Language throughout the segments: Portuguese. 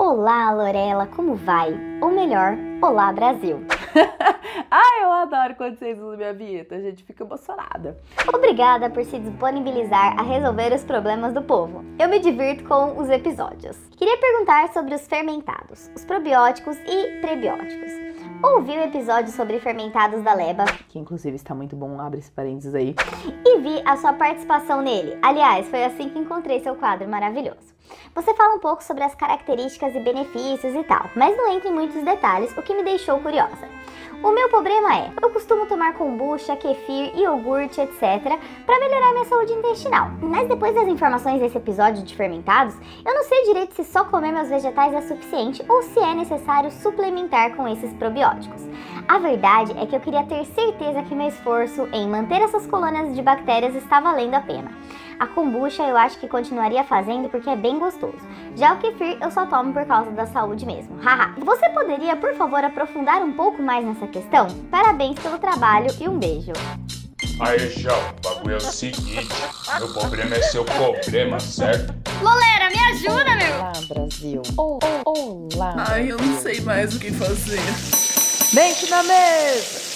Olá, Lorela, como vai? Ou melhor, olá, Brasil. Eu adoro quando vocês usam minha vinheta, a gente fica emocionada. Obrigada por se disponibilizar a resolver os problemas do povo. Eu me divirto com os episódios. Queria perguntar sobre os fermentados, os probióticos e prebióticos. Ouvi o episódio sobre fermentados da Leba, Que inclusive está muito bom, abre esse parênteses aí. e vi a sua participação nele. Aliás, foi assim que encontrei seu quadro maravilhoso. Você fala um pouco sobre as características e benefícios e tal, mas não entra em muitos detalhes, o que me deixou curiosa. O meu problema é, eu costumo tomar kombucha, kefir, iogurte, etc. para melhorar minha saúde intestinal. Mas depois das informações desse episódio de fermentados, eu não sei direito se só comer meus vegetais é suficiente ou se é necessário suplementar com esses probióticos. A verdade é que eu queria ter certeza que meu esforço em manter essas colônias de bactérias está valendo a pena. A kombucha eu acho que continuaria fazendo porque é bem gostoso. Já o kefir eu só tomo por causa da saúde mesmo. Haha. Você poderia, por favor, aprofundar um pouco mais nessa questão? Parabéns pelo trabalho e um beijo. Aí, João, o bagulho é o seguinte, meu problema é seu problema, certo? Lolera, me ajuda, meu! Olá, Brasil. Olá. Ai, eu não sei mais o que fazer. Dente na mesa!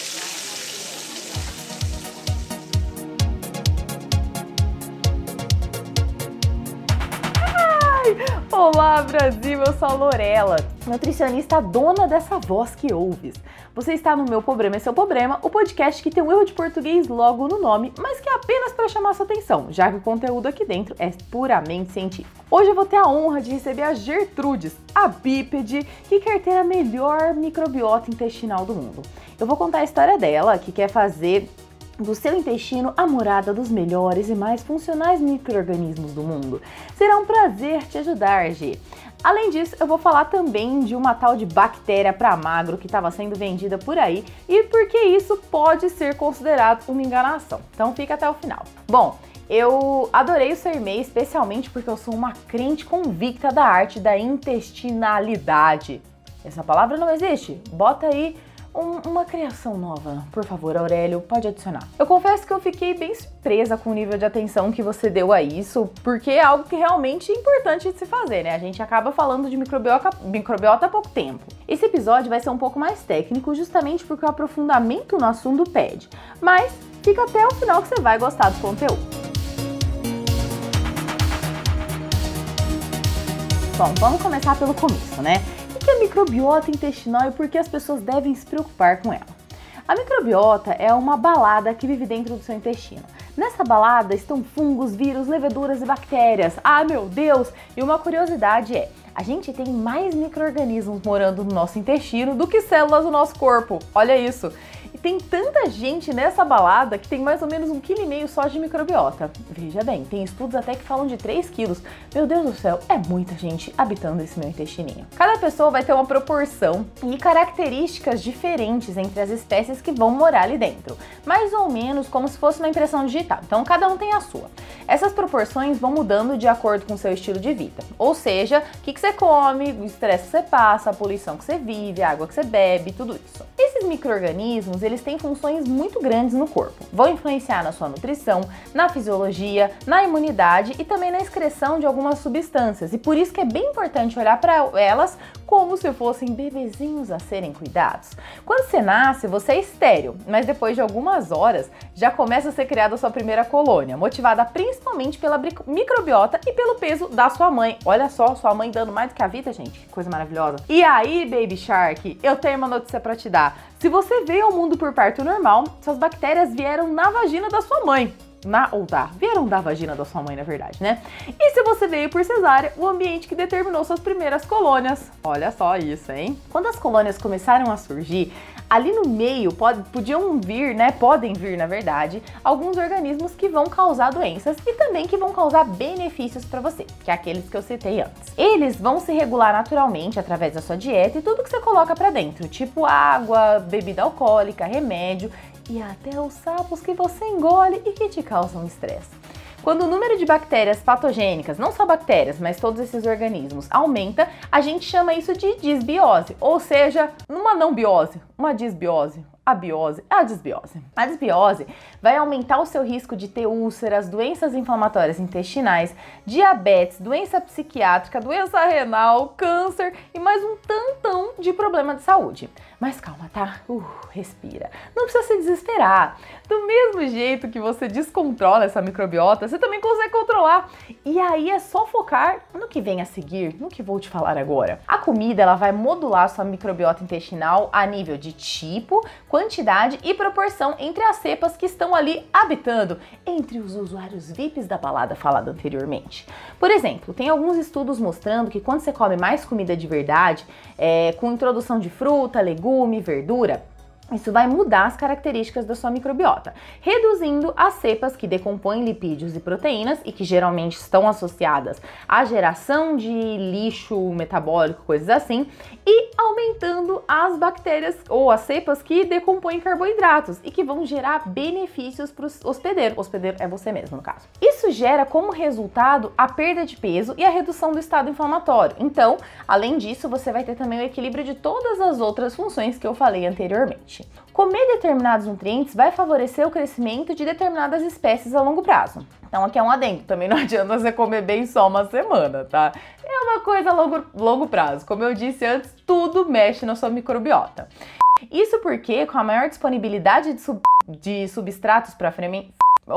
Olá, Brasil! Eu sou a Lorela, nutricionista dona dessa voz que ouves. Você está no Meu Problema é Seu Problema, o podcast que tem um erro de português logo no nome, mas que é apenas para chamar sua atenção, já que o conteúdo aqui dentro é puramente científico. Hoje eu vou ter a honra de receber a Gertrudes, a bípede, que quer ter a melhor microbiota intestinal do mundo. Eu vou contar a história dela, que quer fazer do seu intestino a morada dos melhores e mais funcionais micro-organismos do mundo. Será um prazer te ajudar, G. Além disso, eu vou falar também de uma tal de bactéria para magro que estava sendo vendida por aí e porque isso pode ser considerado uma enganação. Então fica até o final. Bom, eu adorei o seu e-mail, especialmente porque eu sou uma crente convicta da arte da intestinalidade. Essa palavra não existe? Bota aí uma criação nova, por favor, Aurélio, pode adicionar. Eu confesso que eu fiquei bem surpresa com o nível de atenção que você deu a isso, porque é algo que realmente é importante de se fazer, né? A gente acaba falando de microbiota há pouco tempo. Esse episódio vai ser um pouco mais técnico, justamente porque o aprofundamento no assunto pede, mas fica até o final que você vai gostar do conteúdo. Bom, vamos começar pelo começo, né? O que é microbiota intestinal e por que as pessoas devem se preocupar com ela? A microbiota é uma balada que vive dentro do seu intestino. Nessa balada estão fungos, vírus, leveduras e bactérias. Ah, meu Deus! E uma curiosidade é, a gente tem mais micro-organismos morando no nosso intestino do que células do nosso corpo. Olha isso! E tem tanta gente nessa balada que tem mais ou menos 1,5 kg só de microbiota. Veja bem, tem estudos até que falam de 3 quilos. Meu Deus do céu, é muita gente habitando esse meu intestininho. Cada pessoa vai ter uma proporção e características diferentes entre as espécies que vão morar ali dentro. Mais ou menos como se fosse uma impressão digital. Então cada um tem a sua. Essas proporções vão mudando de acordo com o seu estilo de vida. Ou seja, o que você come, o estresse que você passa, a poluição que você vive, a água que você bebe, tudo isso. Esses micro-organismos, eles têm funções muito grandes no corpo. Vão influenciar na sua nutrição, na fisiologia, na imunidade e também na excreção de algumas substâncias. E por isso que é bem importante olhar para elas como se fossem bebezinhos a serem cuidados. Quando você nasce, você é estéril, mas depois de algumas horas já começa a ser criada a sua primeira colônia, motivada principalmente pela microbiota e pelo peso da sua mãe. Olha só, sua mãe dando mais do que a vida, gente, que coisa maravilhosa. E aí, Baby Shark, eu tenho uma notícia pra te dar. Se você veio ao mundo por parto normal, suas bactérias vieram na vagina da sua mãe. Vieram da vagina da sua mãe, na verdade, né? E se você veio por cesárea, o ambiente que determinou suas primeiras colônias. Olha só isso, hein? Quando as colônias começaram a surgir, ali no meio podem vir, na verdade, alguns organismos que vão causar doenças e também que vão causar benefícios para você, que é aqueles que eu citei antes. Eles vão se regular naturalmente através da sua dieta e tudo que você coloca para dentro, tipo água, bebida alcoólica, remédio e até os sapos que você engole e que te causam estresse. Quando o número de bactérias patogênicas, não só bactérias, mas todos esses organismos, aumenta, a gente chama isso de disbiose, ou seja, uma não biose, uma disbiose. a biose é a desbiose. A desbiose vai aumentar o seu risco de ter úlceras, doenças inflamatórias intestinais, diabetes, doença psiquiátrica, doença renal, câncer e mais um tantão de problema de saúde. Mas calma, tá? Respira. Não precisa se desesperar. Do mesmo jeito que você descontrola essa microbiota, você também consegue controlar. E aí é só focar no que vem a seguir, no que vou te falar agora. A comida, ela vai modular sua microbiota intestinal a nível de tipo, quantidade e proporção entre as cepas que estão ali habitando entre os usuários VIPs da balada falada anteriormente. Por exemplo, tem alguns estudos mostrando que quando você come mais comida de verdade, com introdução de fruta, legume, verdura, isso vai mudar as características da sua microbiota, reduzindo as cepas que decompõem lipídios e proteínas e que geralmente estão associadas à geração de lixo metabólico, coisas assim, e aumentando as bactérias ou as cepas que decompõem carboidratos e que vão gerar benefícios para o hospedeiro. O hospedeiro é você mesmo, no caso. Isso gera como resultado a perda de peso e a redução do estado inflamatório. Então, além disso, você vai ter também o equilíbrio de todas as outras funções que eu falei anteriormente. Comer determinados nutrientes vai favorecer o crescimento de determinadas espécies a longo prazo. Então aqui é um adendo, também não adianta você comer bem só uma semana, tá? É uma coisa a longo prazo. Como eu disse antes, tudo mexe na sua microbiota. Isso porque com a maior disponibilidade de substratos para fermentação...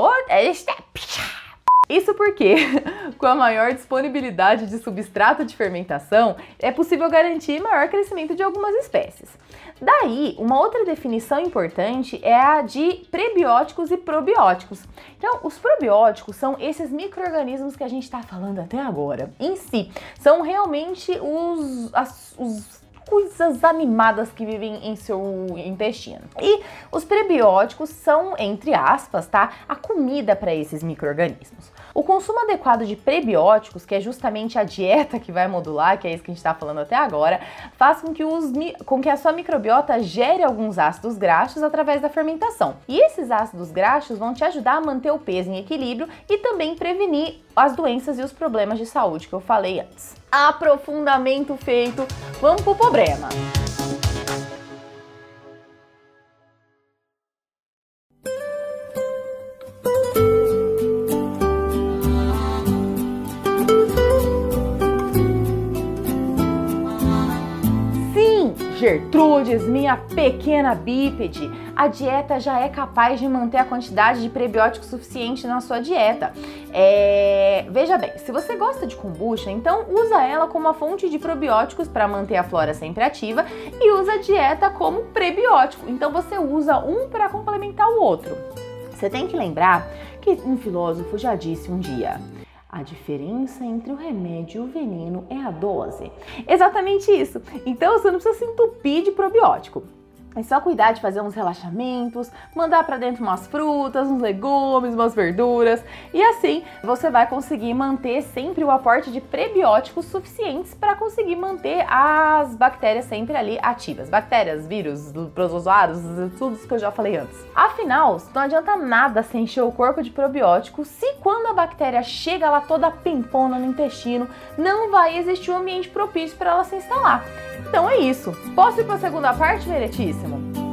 Isso porque, com a maior disponibilidade de substrato de fermentação, é possível garantir maior crescimento de algumas espécies. Daí, uma outra definição importante é a de prebióticos e probióticos. Então, os probióticos são esses micro-organismos que a gente está falando até agora. Em si, são realmente os coisas animadas que vivem em seu intestino. E os prebióticos são, entre aspas, tá, a comida para esses micro-organismos. O consumo adequado de prebióticos, que é justamente a dieta que vai modular, que é isso que a gente está falando até agora, faz com que a sua microbiota gere alguns ácidos graxos através da fermentação. E esses ácidos graxos vão te ajudar a manter o peso em equilíbrio e também prevenir as doenças e os problemas de saúde que eu falei antes. Aprofundamento feito, vamos pro problema. Gertrudes, minha pequena bípede, a dieta já é capaz de manter a quantidade de prebióticos suficiente na sua dieta. Veja bem, se você gosta de kombucha, então usa ela como uma fonte de probióticos para manter a flora sempre ativa e usa a dieta como prebiótico. Então você usa um para complementar o outro. Você tem que lembrar que um filósofo já disse um dia: a diferença entre o remédio e o veneno é a dose. Exatamente isso. Então você não precisa se entupir de probiótico. É só cuidar de fazer uns relaxamentos, mandar para dentro umas frutas, uns legumes, umas verduras e assim você vai conseguir manter sempre o aporte de prebióticos suficientes para conseguir manter as bactérias sempre ali ativas. Bactérias, vírus, protozoários, tudo isso que eu já falei antes. Afinal, não adianta nada se encher o corpo de probióticos se quando a bactéria chega lá toda pimpona no intestino, não vai existir um ambiente propício para ela se instalar. Então é isso. Posso ir para a segunda parte, Meritíssimo?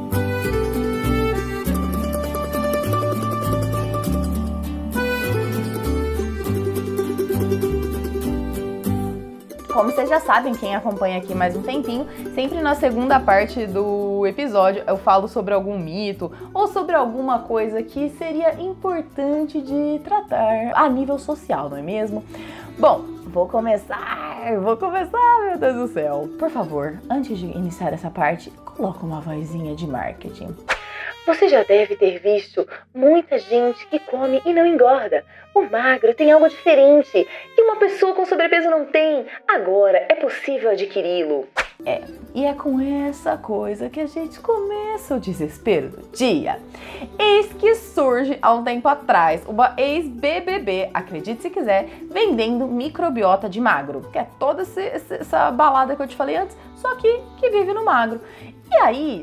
Como vocês já sabem, quem acompanha aqui mais um tempinho, sempre na segunda parte do episódio eu falo sobre algum mito ou sobre alguma coisa que seria importante de tratar a nível social, não é mesmo? Bom, vou começar, meu Deus do céu. Por favor, antes de iniciar essa parte, coloca uma vozinha de marketing. Você já deve ter visto muita gente que come e não engorda. O magro tem algo diferente que uma pessoa com sobrepeso não tem. Agora é possível adquiri-lo. E é com essa coisa que a gente começa o desespero do dia. Eis que surge há um tempo atrás uma ex-BBB, acredite se quiser, vendendo microbiota de magro, que é toda essa balada que eu te falei antes, só que vive no magro. E aí,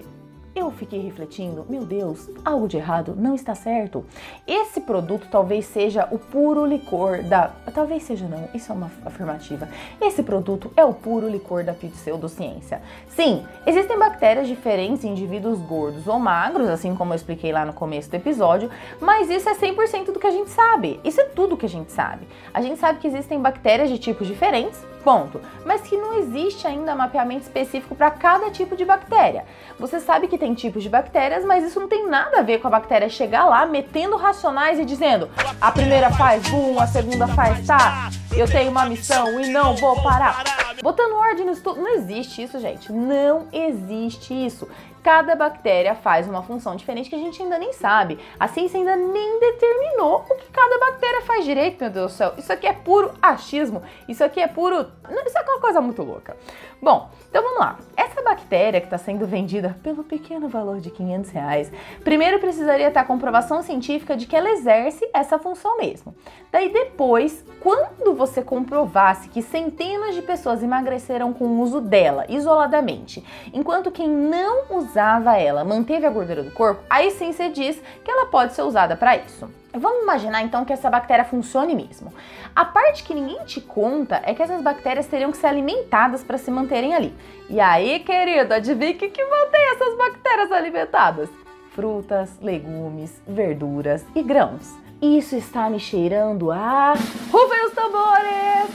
eu fiquei refletindo, meu Deus, algo de errado não está certo. Esse produto talvez seja o puro licor da... Talvez seja não, isso é uma afirmativa. Esse produto é o puro licor da pseudociência. Sim, existem bactérias diferentes em indivíduos gordos ou magros, assim como eu expliquei lá no começo do episódio, mas isso é 100% do que a gente sabe. Isso é tudo que a gente sabe. A gente sabe que existem bactérias de tipos diferentes, ponto. Mas que não existe ainda mapeamento específico para cada tipo de bactéria. Você sabe que tem tipos de bactérias, mas isso não tem nada a ver com a bactéria chegar lá, metendo racionais e dizendo a primeira faz boom, a segunda faz tá, eu tenho uma missão e não vou parar. Botando ordem no estudo, não existe isso, gente. Não existe isso. Cada bactéria faz uma função diferente que a gente ainda nem sabe. A ciência ainda nem determinou o que cada bactéria faz direito, meu Deus do céu. Isso aqui é puro achismo. Isso aqui é puro... Isso aqui é uma coisa muito louca. Bom, então vamos lá. Essa bactéria que está sendo vendida pelo pequeno valor de R$500, primeiro precisaria ter a comprovação científica de que ela exerce essa função mesmo. Daí depois, quando você comprovasse que centenas de pessoas emagreceram com o uso dela isoladamente, enquanto quem não usava ela manteve a gordura do corpo, aí sim você diz que ela pode ser usada para isso. Vamos imaginar então que essa bactéria funcione mesmo. A parte que ninguém te conta é que essas bactérias teriam que ser alimentadas para se manterem ali. E aí, querido, adivinha o que mantém essas bactérias alimentadas? Frutas, legumes, verduras e grãos. Isso está me cheirando a... Rufem os tambores!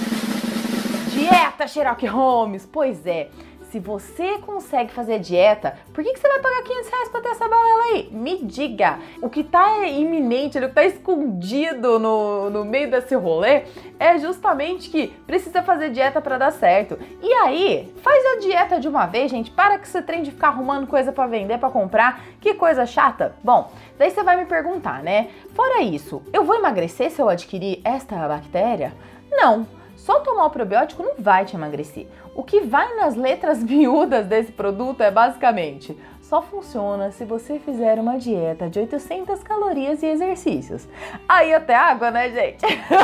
Dieta Sherlock Holmes! Pois é. Se você consegue fazer dieta, por que você vai pagar R$500 pra ter essa balela aí? Me diga! O que tá iminente, o que tá escondido no meio desse rolê é justamente que precisa fazer dieta pra dar certo. E aí, faz a dieta de uma vez, gente. Para que você trem de ficar arrumando coisa pra vender, pra comprar. Que coisa chata. Bom, daí você vai me perguntar, né? Fora isso, eu vou emagrecer se eu adquirir esta bactéria? Não. Só tomar o probiótico não vai te emagrecer. O que vai nas letras miúdas desse produto é basicamente: só funciona se você fizer uma dieta de 800 calorias e exercícios. Aí até água, né, gente?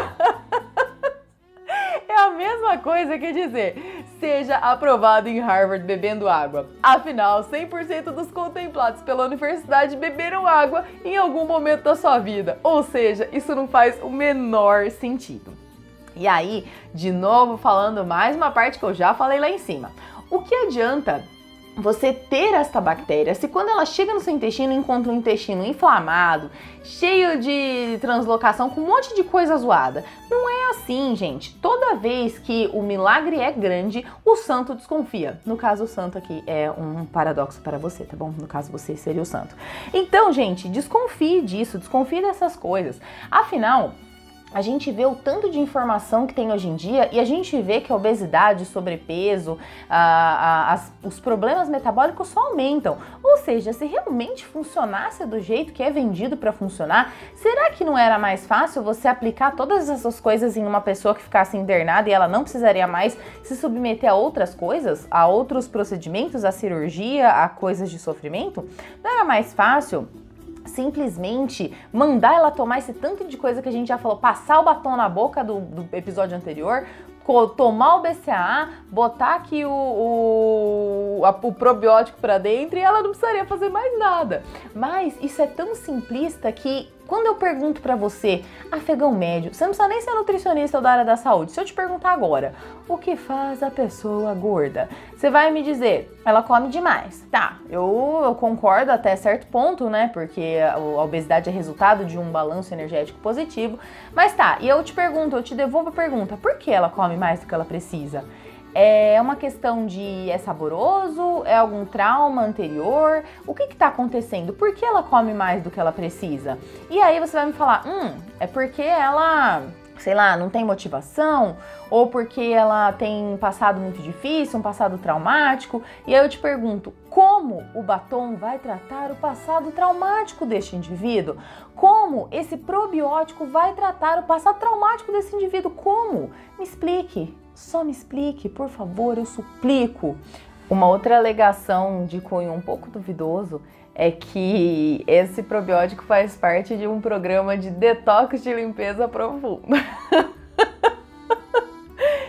É a mesma coisa que dizer, seja aprovado em Harvard bebendo água. Afinal, 100% dos contemplados pela universidade beberam água em algum momento da sua vida. Ou seja, isso não faz o menor sentido. E aí, de novo falando mais uma parte que eu já falei lá em cima. O que adianta você ter esta bactéria se quando ela chega no seu intestino encontra um intestino inflamado, cheio de translocação, com um monte de coisa zoada? Não é assim, gente. Toda vez que o milagre é grande, o santo desconfia. No caso, o santo aqui é um paradoxo para você, tá bom? No caso, você seria o santo. Então, gente, desconfie disso, desconfie dessas coisas. Afinal, a gente vê o tanto de informação que tem hoje em dia e a gente vê que a obesidade, o sobrepeso, os problemas metabólicos só aumentam. Ou seja, se realmente funcionasse do jeito que é vendido para funcionar, será que não era mais fácil você aplicar todas essas coisas em uma pessoa que ficasse internada e ela não precisaria mais se submeter a outras coisas, a outros procedimentos, a cirurgia, a coisas de sofrimento? Não era mais fácil simplesmente mandar ela tomar esse tanto de coisa que a gente já falou, passar o batom na boca do episódio anterior, tomar o BCAA, botar aqui o probiótico pra dentro e ela não precisaria fazer mais nada. Mas isso é tão simplista que quando eu pergunto pra você, afegão médio, você não precisa nem ser nutricionista ou da área da saúde. Se eu te perguntar agora, o que faz a pessoa gorda? Você vai me dizer, ela come demais. Tá, eu concordo até certo ponto, né? Porque a obesidade é resultado de um balanço energético positivo. Mas tá, e eu te pergunto, eu te devolvo a pergunta, por que ela come mais do que ela precisa? É uma questão de é saboroso? É algum trauma anterior? O que está acontecendo? Por que ela come mais do que ela precisa? E aí você vai me falar, é porque ela, sei lá, não tem motivação? Ou porque ela tem um passado muito difícil, um passado traumático? E aí eu te pergunto, como o batom vai tratar o passado traumático deste indivíduo? Como esse probiótico vai tratar o passado traumático desse indivíduo? Como? Me explique. Só me explique, por favor, eu suplico. Uma outra alegação de cunho um pouco duvidoso é que esse probiótico faz parte de um programa de detox de limpeza profunda. Será que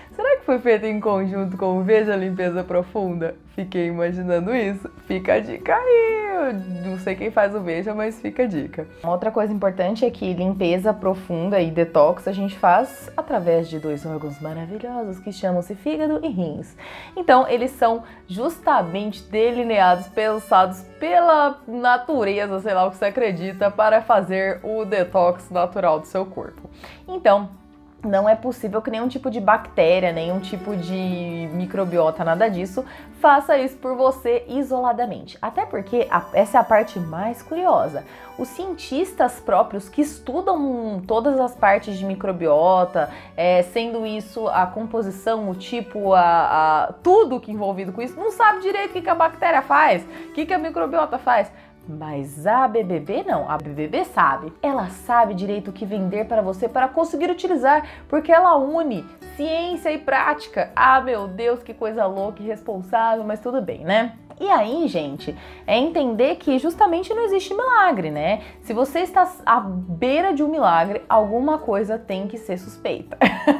foi feita em conjunto com o Veja Limpeza Profunda? Fiquei imaginando isso. Fica a dica aí. Eu não sei quem faz o Veja, mas fica a dica. Uma outra coisa importante é que limpeza profunda e detox a gente faz através de 2 órgãos maravilhosos que chamam-se fígado e rins. Então, eles são justamente delineados, pensados pela natureza, sei lá o que você acredita, para fazer o detox natural do seu corpo. Então, não é possível que nenhum tipo de bactéria, nenhum tipo de microbiota, nada disso, faça isso por você isoladamente. Até porque essa é a parte mais curiosa. Os cientistas próprios que estudam todas as partes de microbiota, sendo isso a composição, o tipo, tudo que é envolvido com isso, não sabe direito o que a bactéria faz, o que a microbiota faz. Mas a BBB não, a BBB sabe. Ela sabe direito o que vender para você para conseguir utilizar, porque ela une ciência e prática. Ah, meu Deus, que coisa louca, irresponsável, mas tudo bem, né? E aí, gente, é entender que justamente não existe milagre, né? Se você está à beira de um milagre, alguma coisa tem que ser suspeita.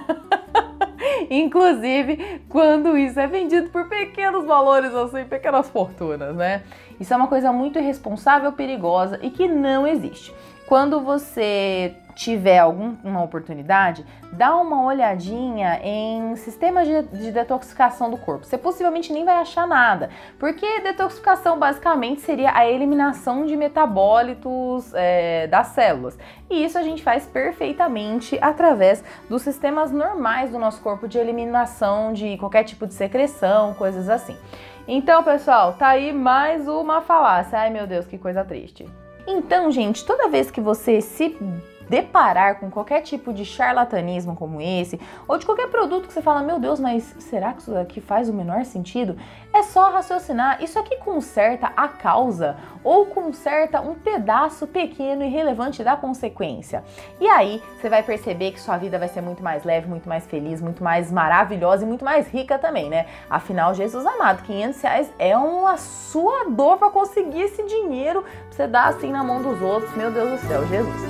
Inclusive, quando isso é vendido por pequenos valores, assim, pequenas fortunas, né? Isso é uma coisa muito irresponsável, perigosa e que não existe. Quando você tiver alguma oportunidade, dá uma olhadinha em sistemas de detoxificação do corpo. Você possivelmente nem vai achar nada, porque detoxificação basicamente seria a eliminação de metabólitos das células. E isso a gente faz perfeitamente através dos sistemas normais do nosso corpo de eliminação de qualquer tipo de secreção, coisas assim. Então, pessoal, tá aí mais uma falácia. Ai, meu Deus, que coisa triste. Então, gente, toda vez que você se deparar com qualquer tipo de charlatanismo como esse, ou de qualquer produto que você fala, meu Deus, mas será que isso daqui faz o menor sentido? É só raciocinar, isso aqui conserta a causa ou conserta um pedaço pequeno e relevante da consequência. E aí, você vai perceber que sua vida vai ser muito mais leve, muito mais feliz, muito mais maravilhosa e muito mais rica também, né? Afinal, Jesus amado, R$500 é uma sua dor para conseguir esse dinheiro pra você dar assim na mão dos outros. Meu Deus do céu, Jesus.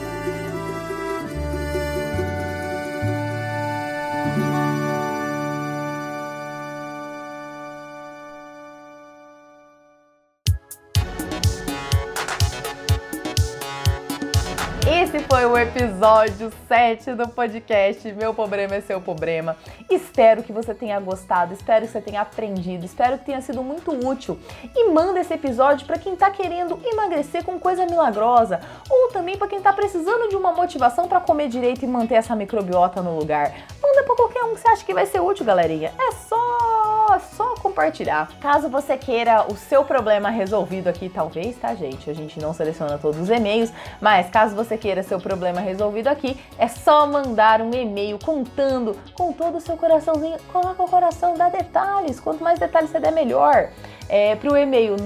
Esse foi o episódio 7 do podcast Meu Problema é Seu Problema. Espero que você tenha gostado, espero que você tenha aprendido, espero que tenha sido muito útil. E manda esse episódio para quem tá querendo emagrecer com coisa milagrosa, ou também para quem tá precisando de uma motivação para comer direito e manter essa microbiota no lugar. Manda para qualquer um que você acha que vai ser útil, galerinha. É só compartilhar. Caso você queira o seu problema resolvido aqui, talvez, tá, gente? A gente não seleciona todos os e-mails, mas caso você queira seu problema resolvido aqui, é só mandar um e-mail contando com todo o seu coraçãozinho. Coloca o coração, dá detalhes. Quanto mais detalhes você der, melhor. Para o e-mail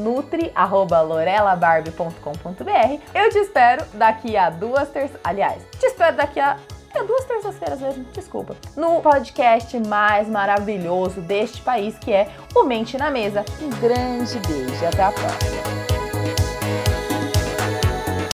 nutri@lorelabarbie.com.br. Eu te espero daqui a 2 terças... Aliás, te espero daqui a 2 terças-feiras mesmo, desculpa, no podcast mais maravilhoso deste país, que é o Mente na Mesa. Um grande beijo e até a próxima.